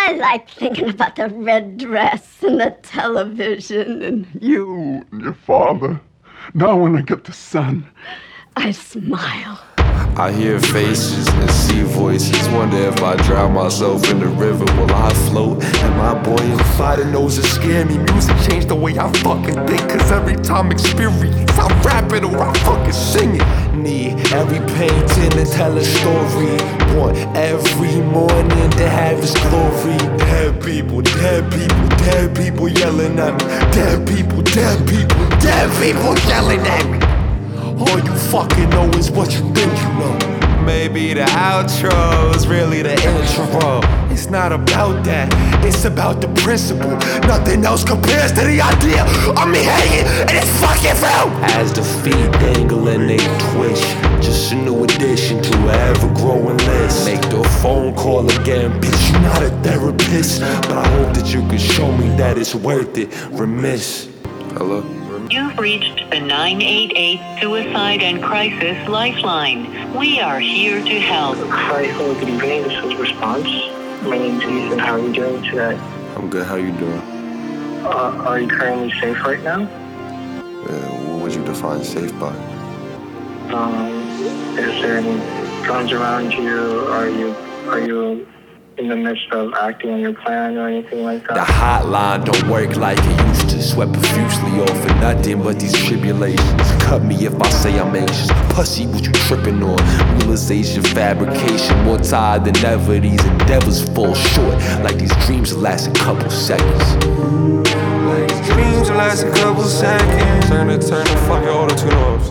I like thinking about the red dress and the television and You and your father. Now when I get the sun, I smile. I hear faces and see voices. Wonder if I drown myself in the river, will I float? Am I buoyant? Fire knows it scare me. Music changed the way I fucking think. Cause every time experience, I rap it or I fucking sing it. Need every painting to tell a story. Want every morning to have its glory. Dead people, dead people, dead people yelling at me. Dead people, dead people, dead people yelling at me. All you fucking know is what you think you know. Maybe the outro is really the intro. It's not about that, it's about the principle. Nothing else compares to the idea of me hanging and it's fucking real. As the feet dangle and they twitch, just a new addition to an ever-growing list. Make the phone call again, bitch, you're not a therapist, but I hope that you can show me that it's worth it. Remiss. Hello? You've reached the 988 Suicide and Crisis Lifeline. We are here to help. Hi, hello, good evening. This is Response. My name's Ethan. How are you doing today? I'm good, how you doing? Are you currently safe right now? What would you define safe by? Is there any guns around you? Are you in the midst of acting on your plan or anything like that? The hotline don't work like it used to. Sweat profusely off for nothing but these tribulations. Cut me if I say I'm anxious. Pussy, what you tripping on? Realization, fabrication, more tired than ever. These endeavors fall short, like these dreams will last a couple seconds. Like these dreams will last a couple seconds. Turn it, fuck your auto tune off.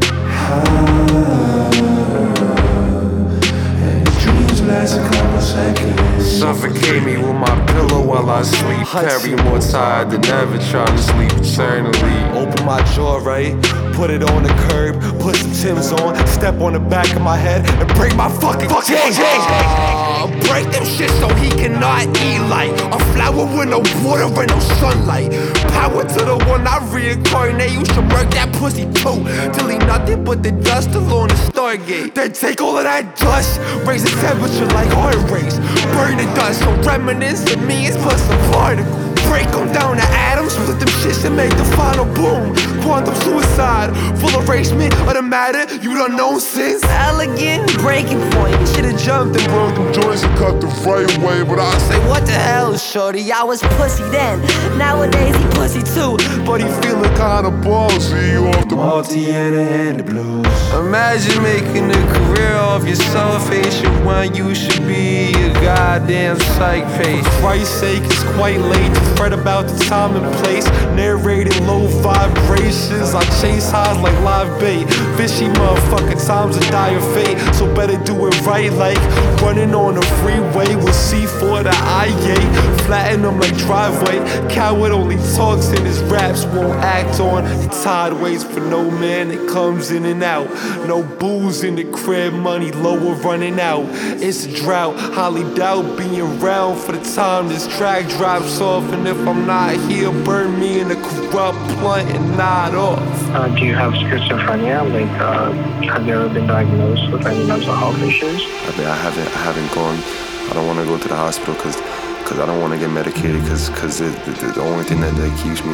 Last a couple seconds. Suffocate me with my pillow while I sleep. Carry more tired than ever, trying to sleep eternally. Open my jaw, right? Put it on the curb, put some Timbs on, step on the back of my head and break my fucking chains. Break them shit so he cannot eat like a flower with no water and no sunlight. Power to the one I reincarnate. You should murk that pussy too, till he nothing but the dust along the Stargate. Then take all of that dust, raise the temperature like heart race. Burn the dust, so remnants of me is plus some particles. Break them down to atoms, split them shits and make the final boom. Quantum suicide, full erasement of the matter you done known since. Elegant breaking point, should've jumped and broke them joints and cut the right way. But I say, what the hell, shorty? I was pussy then, nowadays he pussy too. But he feeling kinda ballsy off the multi-and the blues. Imagine making a career of yourself, Asian when you should be a goddamn psych face. For Christ's sake, it's quite late to fret about the time and place. Narrating low vibrations, I chase highs like live bait. Fishy motherfucking times a dire fate, so better do it right like running on a freeway with C4 that I ate. Flatten them like driveway. Coward only talks in his raps, won't act on the tide waits for no man that comes in and out. No booze in the crib, money lower running out. It's a drought, highly doubt being around for the time this track drops off. And if I'm not here, burn me in a corrupt blunt and nod off. Do you have schizophrenia? Like, have you ever been diagnosed with any mental health issues? I haven't gone. I don't want to go to the hospital because I don't want to get medicated because the only thing that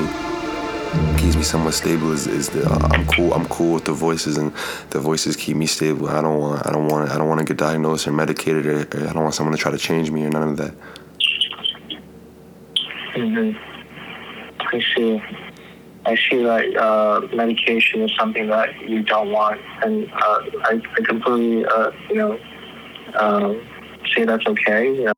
keeps me somewhat stable is the I'm cool with the voices, and the voices keep me stable. I don't want to get diagnosed or medicated, or I don't want someone to try to change me or none of that. I see that medication is something that you don't want, and I completely say that's okay.